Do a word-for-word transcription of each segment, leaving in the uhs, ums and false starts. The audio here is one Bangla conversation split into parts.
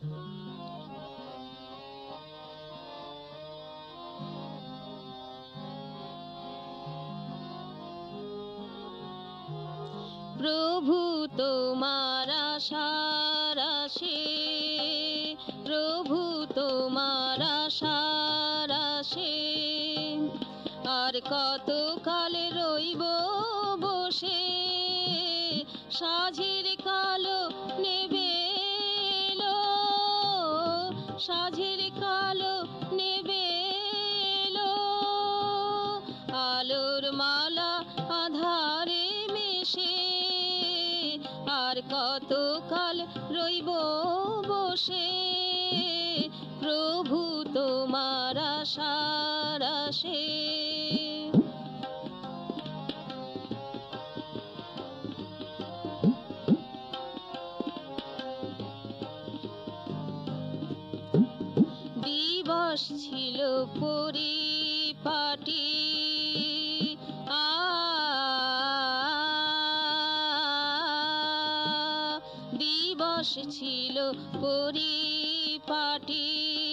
প্রভু তোমার আশার আশে, প্রভু তোমার আশার আশে, আর কত কাল রইব বসে, সাঝের কালো নেবে এলো, সাঝের কালো নেবে এলো, আলোর মালা আধারে মেশে, আর কত কাল রইব বসে, প্রভু তোমার আশার আশে। দিবস ছিল পরিপাটি, আ দিবস ছিল পরিপাটি,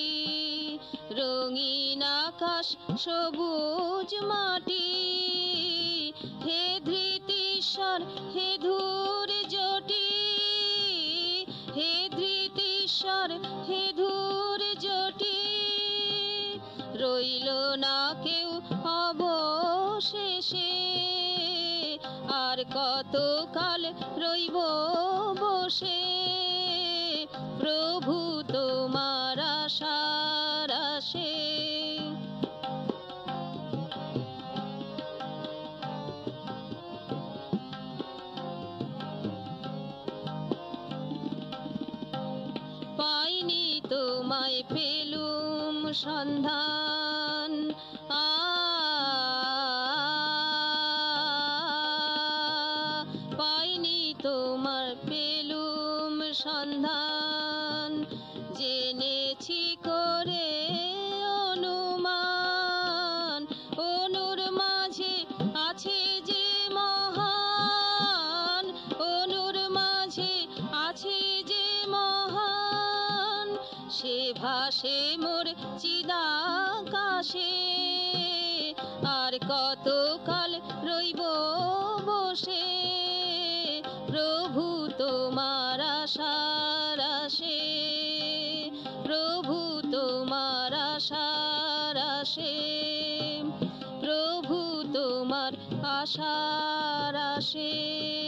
রঙিন আকাশ সবুজ মাটি, হে ধৃতিশ্বর হে ধূর জটি, হে ধৃতিশ্বর হে ধূর জটি, রইল না কেউ অবশেষে, আর কত কাল রইব বসে, প্রভু তোমার আশার আশে। পাইনি তোমায় পেলুম সন্ধান, আ পাইনি তোমার পেলুম সন্ধান, জেনেছি করে অনুমান, অনুর মাঝে আছে যে মহান, অনুর মাঝে আছে যে মহান, সে ভাসে মোর চিদাকাশে, আর কত কাল রইব বসে, প্রভু তোমার আশার আশে, প্রভু তোমার আশার আশে, প্রভু তোমার আশার আশে।